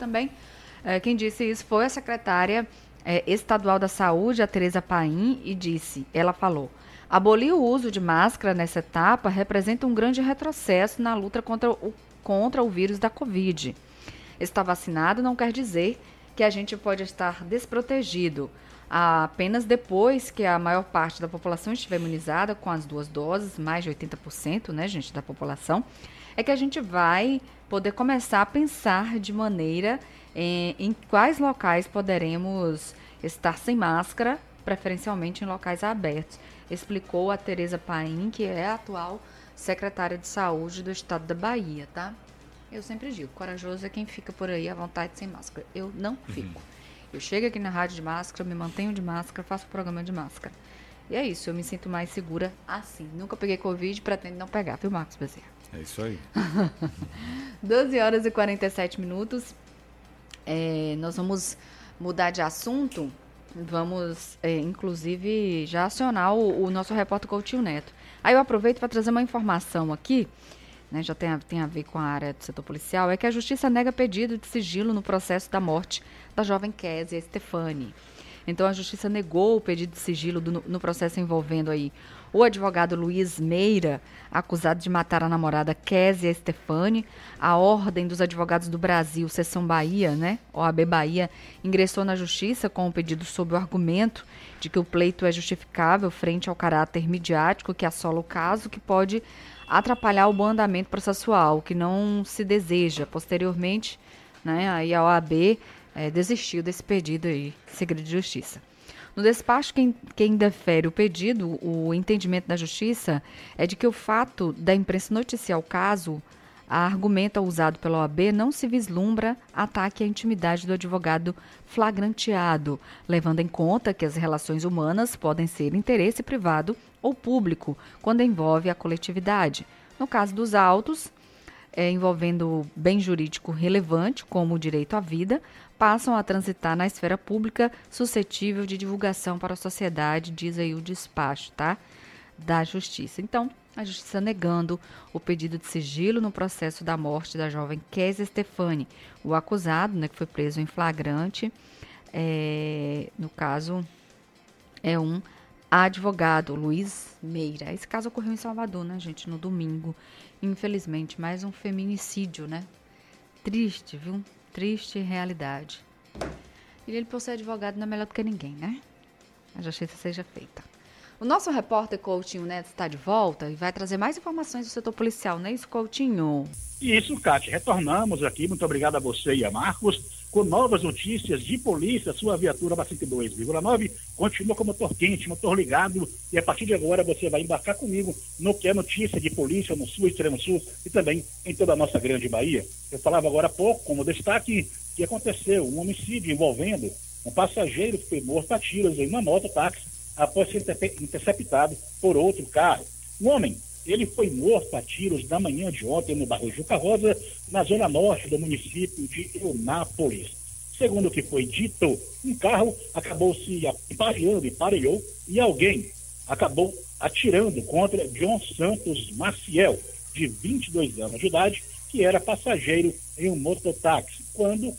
foi a secretária estadual da Saúde, a Tereza Paim, e ela falou: abolir o uso de máscara nessa etapa representa um grande retrocesso na luta contra o vírus da Covid. Estar vacinado não quer dizer que a gente pode estar desprotegido. Apenas depois que a maior parte da população estiver imunizada com as 2 doses, mais de 80%, né, gente, da população, é que a gente vai poder começar a pensar de maneira em quais locais poderemos estar sem máscara, preferencialmente em locais abertos, explicou a Tereza Paim, que é a atual secretária de saúde do estado da Bahia, tá? Eu sempre digo, corajoso é quem fica por aí à vontade sem máscara. Eu não fico. Eu chego aqui na rádio de máscara, me mantenho de máscara, faço o programa de máscara. E é isso, eu me sinto mais segura assim. Nunca peguei Covid, pretendo não pegar, viu, Marcos Bezerra? É isso aí. 12 horas e 47 minutos. Nós vamos mudar de assunto. Vamos, inclusive, já acionar o nosso repórter Coutinho Neto. Aí eu aproveito para trazer uma informação aqui, né, já tem a ver com a área do setor policial, é que a Justiça nega pedido de sigilo no processo da morte da jovem Kézia Stefani. Então, a Justiça negou o pedido de sigilo no processo envolvendo aí o advogado Luiz Meira, acusado de matar a namorada Kézia Stefani. A Ordem dos Advogados do Brasil, Seção Bahia, né, OAB Bahia, ingressou na Justiça com o pedido sob o argumento de que o pleito é justificável frente ao caráter midiático que assola o caso, que pode atrapalhar o bom andamento processual, que não se deseja. Posteriormente, né, aí a OAB desistiu desse pedido aí, segredo de justiça. No despacho, quem defere o pedido, o entendimento da Justiça é de que o fato da imprensa noticiar o caso, a argumento usado pela OAB, não se vislumbra ataque à intimidade do advogado flagranteado, levando em conta que as relações humanas podem ser interesse privado ou público, quando envolve a coletividade. No caso dos autos, envolvendo bem jurídico relevante, como o direito à vida, passam a transitar na esfera pública suscetível de divulgação para a sociedade, diz aí o despacho, tá, da Justiça. Então, a Justiça negando o pedido de sigilo no processo da morte da jovem Kézia Stefani. O acusado, né, que foi preso em flagrante, no caso, é um advogado Luiz Meira. Esse caso ocorreu em Salvador, né, gente, no domingo. Infelizmente, mais um feminicídio, né? Triste, viu? Triste realidade. E ele, por ser advogado, não é melhor do que ninguém, né? A justiça seja feita. O nosso repórter Coutinho Neto está de volta e vai trazer mais informações do setor policial, não é isso, Coutinho? Isso, Cátia. Retornamos aqui, muito obrigado a você e a Marcos, com novas notícias de polícia. Sua viatura da 102,9 continua com motor quente, motor ligado, e a partir de agora você vai embarcar comigo no que é notícia de polícia no sul, extremo sul e também em toda a nossa grande Bahia. Eu falava agora há pouco, como destaque, que aconteceu um homicídio envolvendo um passageiro que foi morto a tiros em uma mototáxi após ser interceptado por outro carro. Um homem, ele foi morto a tiros na manhã de ontem no bairro Juca Rosa, na zona norte do município de Eunápolis. Segundo o que foi dito, um carro acabou se aparelhando e pareou e alguém acabou atirando contra John Santos Maciel, de 22 anos de idade, que era passageiro em um mototáxi, quando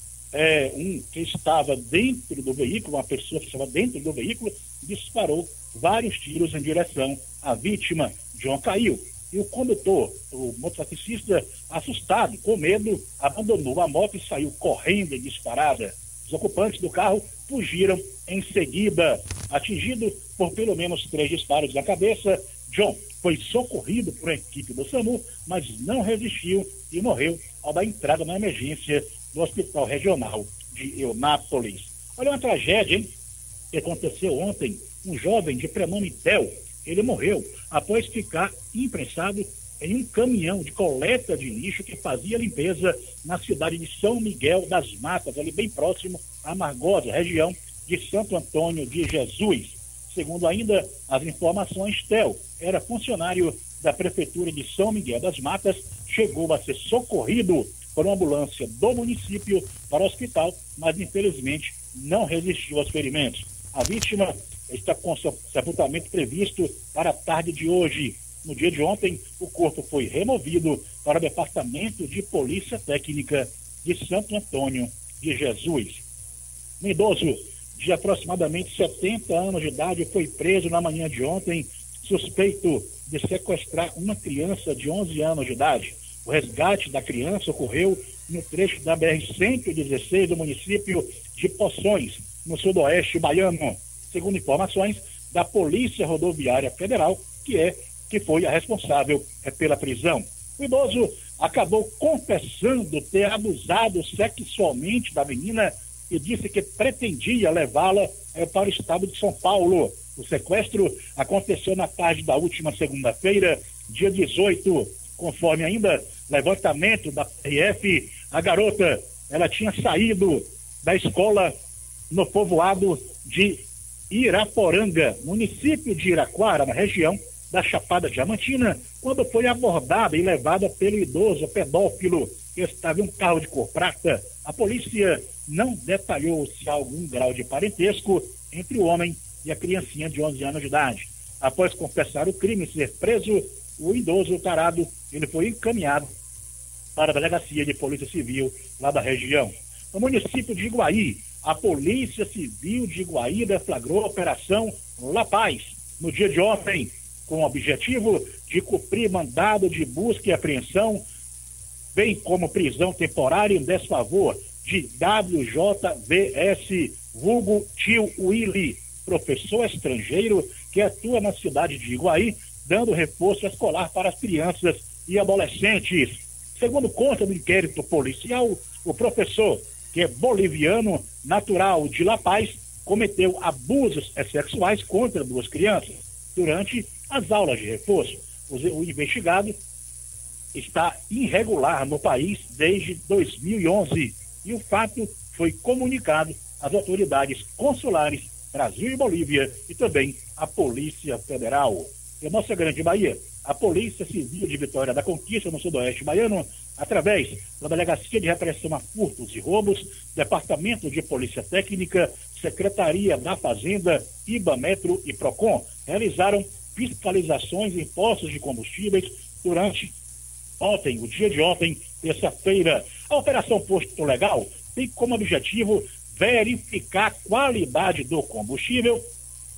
que estava dentro do veículo, uma pessoa que estava dentro do veículo, disparou vários tiros em direção à vítima. John caiu e o condutor, o mototaxista, assustado, com medo, abandonou a moto e saiu correndo em disparada. Os ocupantes do carro fugiram em seguida. Atingido por pelo menos 3 disparos na cabeça, John foi socorrido por uma equipe do SAMU, mas não resistiu e morreu ao dar entrada na emergência do Hospital Regional de Eunápolis. Olha uma tragédia, hein? Que aconteceu ontem. Um jovem de prenome Theo, ele morreu após ficar imprensado em um caminhão de coleta de lixo que fazia limpeza na cidade de São Miguel das Matas, ali bem próximo a Margosa, região de Santo Antônio de Jesus. Segundo ainda as informações, Theo era funcionário da Prefeitura de São Miguel das Matas, chegou a ser socorrido por uma ambulância do município para o hospital, mas infelizmente não resistiu aos ferimentos. A vítima está com sepultamento previsto para a tarde de hoje. No dia de ontem, o corpo foi removido para o Departamento de Polícia Técnica de Santo Antônio de Jesus. Um idoso de aproximadamente 70 anos de idade foi preso na manhã de ontem, suspeito de sequestrar uma criança de 11 anos de idade. O resgate da criança ocorreu no trecho da BR-116 do município de Poções, no sudoeste baiano, segundo informações da Polícia Rodoviária Federal, que foi a responsável pela prisão. O idoso acabou confessando ter abusado sexualmente da menina e disse que pretendia levá-la para o estado de São Paulo. O sequestro aconteceu na tarde da última segunda-feira, dia 18. Conforme ainda levantamento da PRF, a garota, ela tinha saído da escola no povoado de Iraporanga, município de Iraquara, na região da Chapada Diamantina, quando foi abordada e levada pelo idoso pedófilo que estava em um carro de cor prata. A polícia não detalhou se há algum grau de parentesco entre o homem e a criancinha de 11 anos de idade. Após confessar o crime e ser preso, o idoso tarado, ele foi encaminhado para a Delegacia de Polícia Civil lá da região. No município de Iguaí, a Polícia Civil de Iguaí deflagrou a Operação La Paz no dia de ontem, com o objetivo de cumprir mandado de busca e apreensão, bem como prisão temporária em desfavor de WJVS, vulgo Tio Willy, professor estrangeiro que atua na cidade de Iguaí, dando reforço escolar para as crianças e adolescentes. Segundo consta do inquérito policial, o professor, que é boliviano, natural de La Paz, cometeu abusos sexuais contra 2 crianças durante as aulas de reforço. O investigado está irregular no país desde 2011 e o fato foi comunicado às autoridades consulares Brasil e Bolívia e também à Polícia Federal. Em nossa grande Bahia, a Polícia Civil de Vitória da Conquista, no sudoeste baiano, através da Delegacia de Repressão a Furtos e Roubos, Departamento de Polícia Técnica, Secretaria da Fazenda, IBAMetro e PROCON, realizaram fiscalizações em postos de combustíveis durante ontem, o dia de ontem, terça-feira. A Operação Posto Legal tem como objetivo verificar a qualidade do combustível,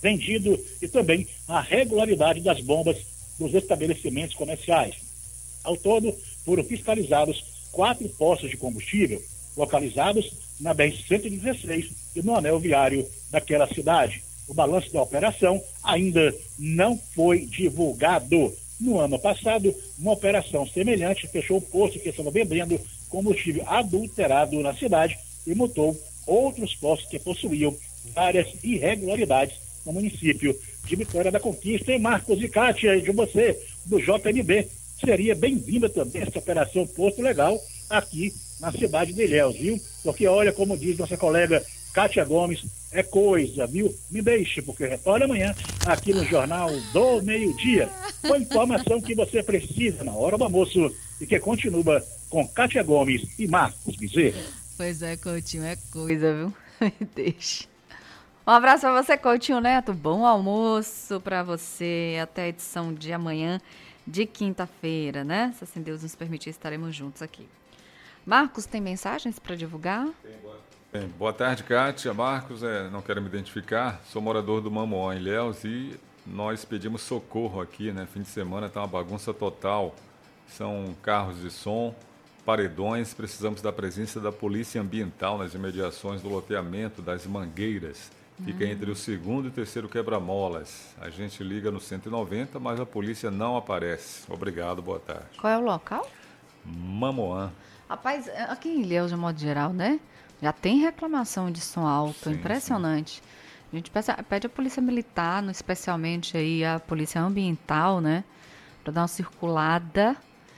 vendido e também a regularidade das bombas dos estabelecimentos comerciais. Ao todo, foram fiscalizados 4 postos de combustível, localizados na BR-116 e no anel viário daquela cidade. O balanço da operação ainda não foi divulgado. No ano passado, uma operação semelhante fechou o posto que estava vendendo combustível adulterado na cidade e multou outros postos que possuíam várias irregularidades no município de Vitória da Conquista. E Marcos e Kátia, de você, do JMB, seria bem-vinda também essa operação Posto Legal aqui na cidade de Ilhéus, viu? Porque olha, como diz nossa colega Kátia Gomes, é coisa, viu? Me deixe, porque retorna amanhã aqui no Jornal do Meio-Dia, com a informação que você precisa na hora do almoço e que continua com Kátia Gomes e Marcos Bezerra. Pois é, Coutinho, é coisa, viu? Me deixe. Um abraço para você, Coutinho Neto. Bom almoço para você. Até a edição de amanhã, de quinta-feira, né? Se assim Deus nos permitir, estaremos juntos aqui. Marcos, tem mensagens para divulgar? Bem, boa tarde, Kátia. Marcos, não quero me identificar. Sou morador do Mamoó, em Ilhéus, e nós pedimos socorro aqui, né? Fim de semana está uma bagunça total. São carros de som, paredões. Precisamos da presença da Polícia Ambiental nas imediações do loteamento das Mangueiras. Fica entre o 2º e 3º quebra-molas. A gente liga no 190, mas a polícia não aparece. Obrigado, boa tarde. Qual é o local? Mamoã. Rapaz, aqui em Ilhéus, de modo geral, né? Já tem reclamação de som alto, Sim, impressionante. Sim. A gente pede a polícia militar, especialmente aí a polícia ambiental, né? Para dar uma circulada.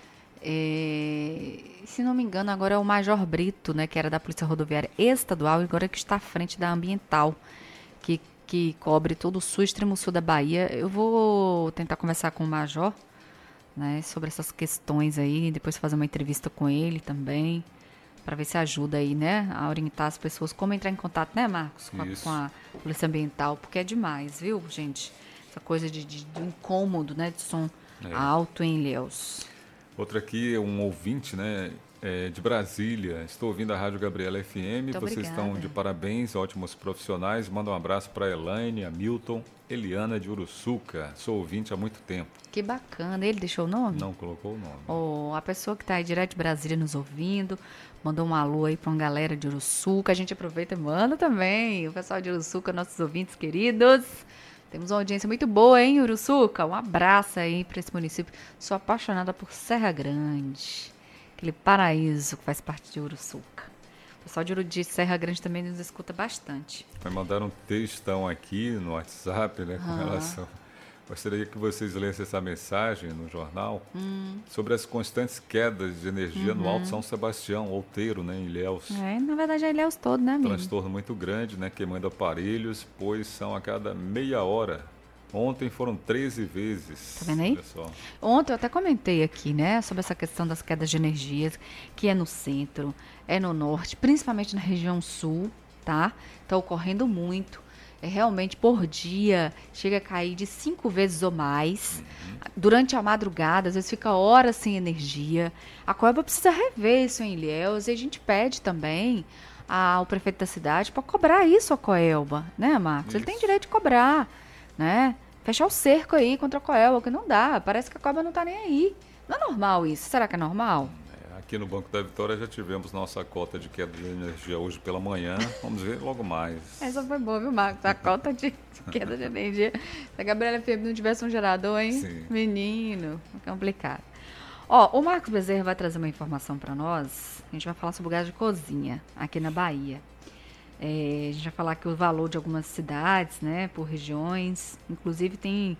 Se não me engano, agora é o Major Brito, né? Que era da Polícia Rodoviária Estadual e agora que está à frente da ambiental, que cobre todo o sul, extremo sul da Bahia. Eu vou tentar conversar com o Major, né? Sobre essas questões aí, depois fazer uma entrevista com ele também, para ver se ajuda aí, né, a orientar as pessoas como entrar em contato, né, Marcos, com a Polícia Ambiental, porque é demais, viu, gente? Essa coisa de incômodo, né, de som alto em Ilhéus. Outra aqui, um ouvinte, né, de Brasília. Estou ouvindo a Rádio Gabriela FM. Muito Vocês obrigada. estão de parabéns, ótimos profissionais. Manda um abraço para Elaine, a Milton, Eliana de Uruçuca. Sou ouvinte há muito tempo. Que bacana. Ele deixou o nome? Não colocou o nome. A pessoa que está aí direto de Brasília nos ouvindo, mandou um alô aí para uma galera de Uruçuca. A gente aproveita e manda também. O pessoal de Uruçuca, nossos ouvintes queridos. Temos uma audiência muito boa, hein, Uruçuca? Um abraço aí para esse município. Sou apaixonada por Serra Grande, aquele paraíso que faz parte de Uruçuca. O pessoal de Serra Grande também nos escuta bastante. Vai mandar um textão aqui no WhatsApp, né, com relação... Gostaria que vocês lessem essa mensagem no jornal sobre as constantes quedas de energia no Alto São Sebastião, Outeiro, né, em Ilhéus. Na verdade é Ilhéus todo, né, amigo? Transtorno muito grande, né, queimando aparelhos, pois são a cada meia hora. Ontem foram 13 vezes. Tá vendo aí? Olha só. Ontem eu até comentei aqui, né, sobre essa questão das quedas de energias, que é no centro, é no norte, principalmente na região sul, tá? Tá ocorrendo muito. Realmente, por dia, chega a cair de 5 vezes ou mais. Durante a madrugada, às vezes fica horas sem energia. A Coelba precisa rever isso em Ilhéus. E a gente pede também ao prefeito da cidade para cobrar isso a Coelba, né, Marcos? Ele tem direito de cobrar, né? Fechar o cerco aí contra a Coelba, que não dá. Parece que a Coelba não tá nem aí. Não é normal isso. Será que é normal? Aqui no Banco da Vitória já tivemos nossa cota de queda de energia hoje pela manhã. Vamos ver logo mais. Essa foi boa, viu, Marcos? A cota de queda de energia. Se a Gabriela FM não tivesse um gerador, hein? Sim. Menino, é complicado. O Marcos Bezerra vai trazer uma informação para nós. A gente vai falar sobre o gás de cozinha aqui na Bahia. A gente vai falar aqui o valor de algumas cidades, né? Por regiões. Inclusive tem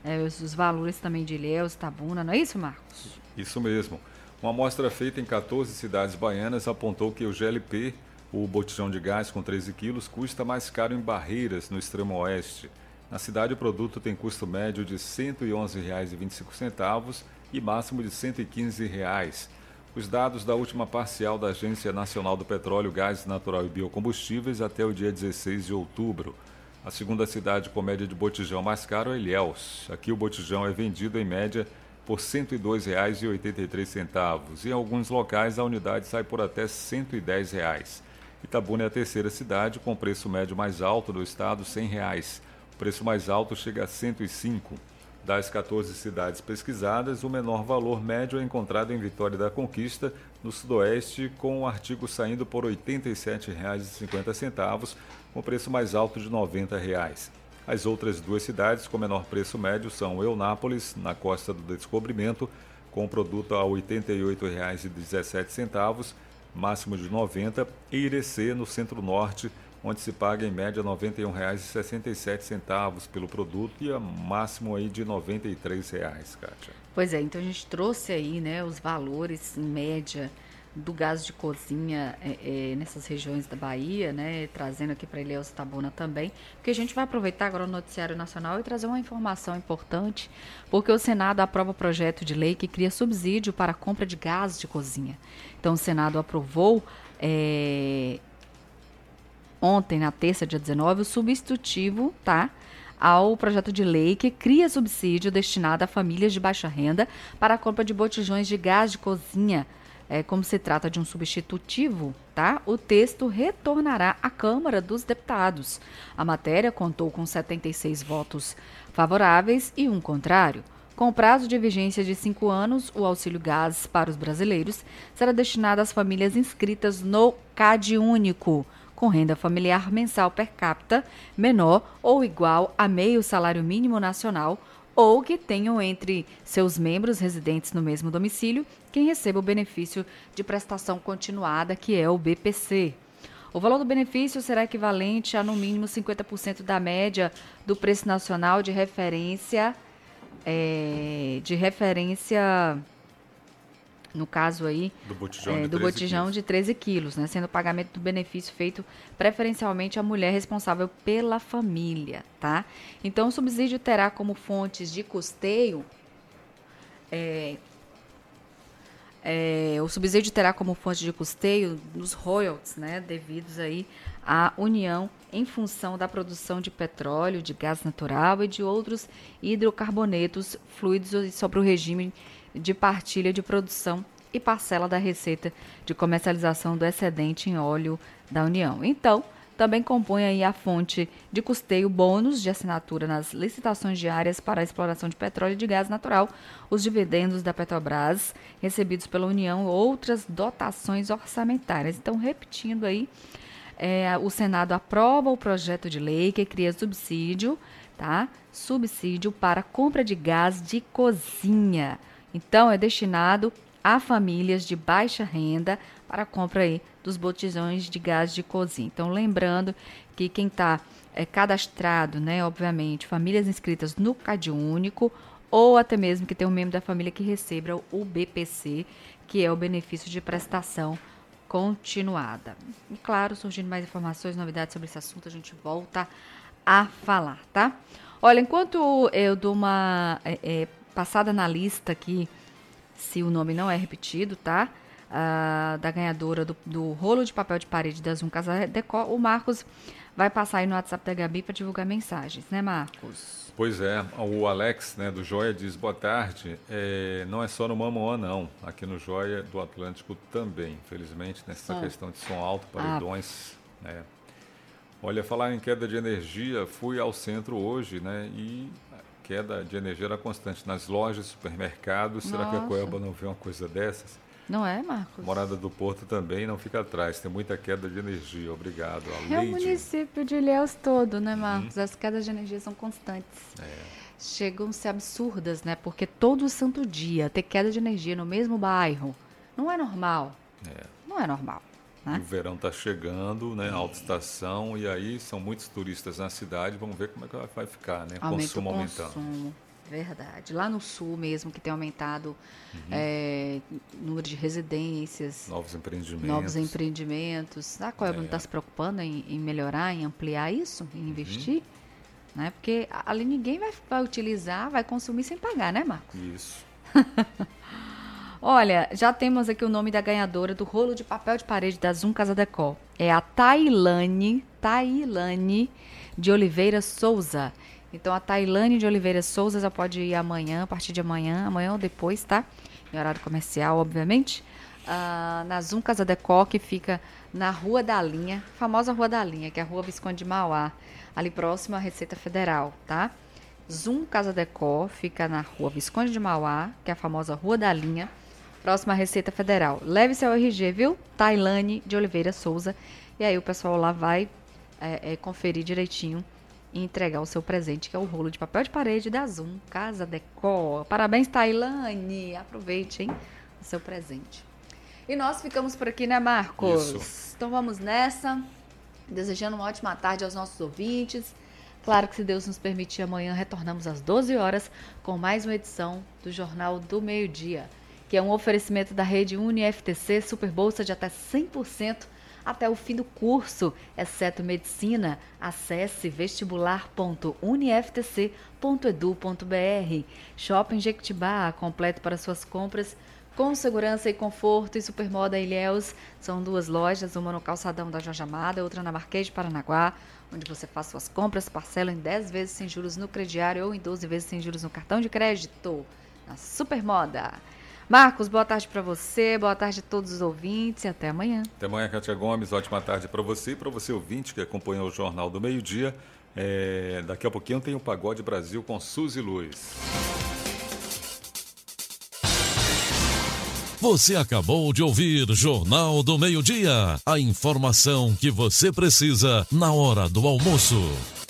os valores também de Ilhéus, Itabuna. Não é isso, Marcos? Isso mesmo. Uma amostra feita em 14 cidades baianas apontou que o GLP, o botijão de gás com 13 quilos, custa mais caro em Barreiras, no extremo oeste. Na cidade, o produto tem custo médio de R$ 111,25 e máximo de R$ 115. Os dados da última parcial da Agência Nacional do Petróleo, Gás Natural e Biocombustíveis até o dia 16 de outubro. A segunda cidade com média de botijão mais caro é Ilhéus. Aqui o botijão é vendido em média por R$ 102,83. Em alguns locais, a unidade sai por até R$ 110. Itabuna é a terceira cidade com preço médio mais alto do estado, R$ 100. O preço mais alto chega a R$ 105. Das 14 cidades pesquisadas, o menor valor médio é encontrado em Vitória da Conquista, no Sudoeste, com o artigo saindo por R$ 87,50, com preço mais alto de R$ 90. As outras duas cidades com menor preço médio são Eunápolis, na Costa do Descobrimento, com o produto a R$ 88,17, máximo de R$ 90, e Irecê, no Centro-Norte, onde se paga em média R$ 91,67 pelo produto e a máximo aí de R$ 93, Kátia. Pois é, então a gente trouxe aí, né, os valores em média do gás de cozinha nessas regiões da Bahia, né, trazendo aqui para Ilhéus Tabuna também, porque a gente vai aproveitar agora o noticiário nacional e trazer uma informação importante, porque o Senado aprova projeto de lei que cria subsídio para a compra de gás de cozinha. Então o Senado aprovou ontem, na terça, dia 19, o substitutivo, ao projeto de lei que cria subsídio destinado a famílias de baixa renda para a compra de botijões de gás de cozinha. Como se trata de um substitutivo, o texto retornará à Câmara dos Deputados. A matéria contou com 76 votos favoráveis e um contrário. Com prazo de vigência de 5 anos, o auxílio gás para os brasileiros será destinado às famílias inscritas no CadÚnico, com renda familiar mensal per capita menor ou igual a meio salário mínimo nacional, ou que tenham entre seus membros residentes no mesmo domicílio quem receba o benefício de prestação continuada, que é o BPC. O valor do benefício será equivalente a no mínimo 50% da média do preço nacional de referência, no caso aí, do botijão de 13 quilos, né, sendo o pagamento do benefício feito preferencialmente à mulher responsável pela família, Então, o subsídio terá como fontes de custeio, os royalties, né, devidos aí à União em função da produção de petróleo, de gás natural e de outros hidrocarbonetos fluidos e sobre o regime de partilha de produção e parcela da receita de comercialização do excedente em óleo da União. Então, também compõe aí a fonte de custeio bônus de assinatura nas licitações diárias para a exploração de petróleo e de gás natural, os dividendos da Petrobras recebidos pela União e outras dotações orçamentárias. Então, repetindo aí, o Senado aprova o projeto de lei que cria subsídio, subsídio para compra de gás de cozinha. Então, é destinado a famílias de baixa renda para a compra aí dos botijões de gás de cozinha. Então, lembrando que quem está cadastrado, né, obviamente, famílias inscritas no CadÚnico ou até mesmo que tem um membro da família que receba o BPC, que é o benefício de prestação continuada. E, claro, surgindo mais informações, novidades sobre esse assunto, a gente volta a falar, Olha, enquanto eu dou uma passada na lista aqui, se o nome não é repetido, da ganhadora do rolo de papel de parede da Zoom Casa Decor, o Marcos vai passar aí no WhatsApp da Gabi para divulgar mensagens, né, Marcos? Pois é, o Alex, né, do Joia, diz: boa tarde, não é só no Mamoã, não, aqui no Joia do Atlântico também, infelizmente, nessa questão de som alto, paredões, né. Olha, falar em queda de energia, fui ao centro hoje, né, e queda de energia era constante nas lojas, supermercados. Será que a Coelba não vê uma coisa dessas? Não é, Marcos? Morada do Porto também não fica atrás, tem muita queda de energia. Obrigado. É o município de Ilhéus todo, né, Marcos? As quedas de energia são constantes. Chegam a ser absurdas, né? Porque todo santo dia ter queda de energia no mesmo bairro não é normal. Não é normal. Né? O verão está chegando, né? Alta estação, e aí são muitos turistas na cidade. Vamos ver como é que vai ficar, né? Consumo aumentando. Verdade. Lá no sul mesmo, que tem aumentado o número de residências. Novos empreendimentos. A Coelba não está se preocupando em melhorar, em ampliar isso, em investir? Né? Porque ali ninguém vai utilizar, vai consumir sem pagar, né, Marcos? Isso. Olha, já temos aqui o nome da ganhadora do rolo de papel de parede da Zoom Casa Decor. É a Tailane de Oliveira Souza. Então, a Tailane de Oliveira Souza já pode ir amanhã, a partir de amanhã ou depois, em horário comercial, obviamente, na Zoom Casa Decor, que fica na Rua da Linha, famosa Rua da Linha, que é a Rua Visconde de Mauá, ali próximo à Receita Federal, tá? Zoom Casa Decor fica na Rua Visconde de Mauá, que é a famosa Rua da Linha, próxima à Receita Federal. Leve seu RG, viu? Tailane de Oliveira Souza. E aí o pessoal lá vai conferir direitinho e entregar o seu presente, que é o rolo de papel de parede da Zoom Casa Decor. Parabéns, Tailane! Aproveite, hein, o seu presente. E nós ficamos por aqui, né, Marcos? Isso. Então vamos nessa, desejando uma ótima tarde aos nossos ouvintes. Claro que, se Deus nos permitir, amanhã retornamos às 12 horas com mais uma edição do Jornal do Meio-Dia, que é um oferecimento da rede UniFTC, Superbolsa de até 100% até o fim do curso, exceto medicina. Acesse vestibular.uniftc.edu.br. Shopping Jequitibá, completo para suas compras com segurança e conforto. E Supermoda Ilhéus, são 2 lojas, uma no calçadão da Jorge Amada, outra na Marquês de Paranaguá, onde você faz suas compras, parcela em 10 vezes sem juros no crediário ou em 12 vezes sem juros no cartão de crédito. Na Supermoda. Marcos, boa tarde para você, boa tarde a todos os ouvintes e até amanhã. Até amanhã, Kátia Gomes, ótima tarde para você e para você ouvinte que acompanhou o Jornal do Meio-Dia. Daqui a pouquinho tem o Pagode Brasil com Suzy Luz. Você acabou de ouvir Jornal do Meio-Dia, a informação que você precisa na hora do almoço.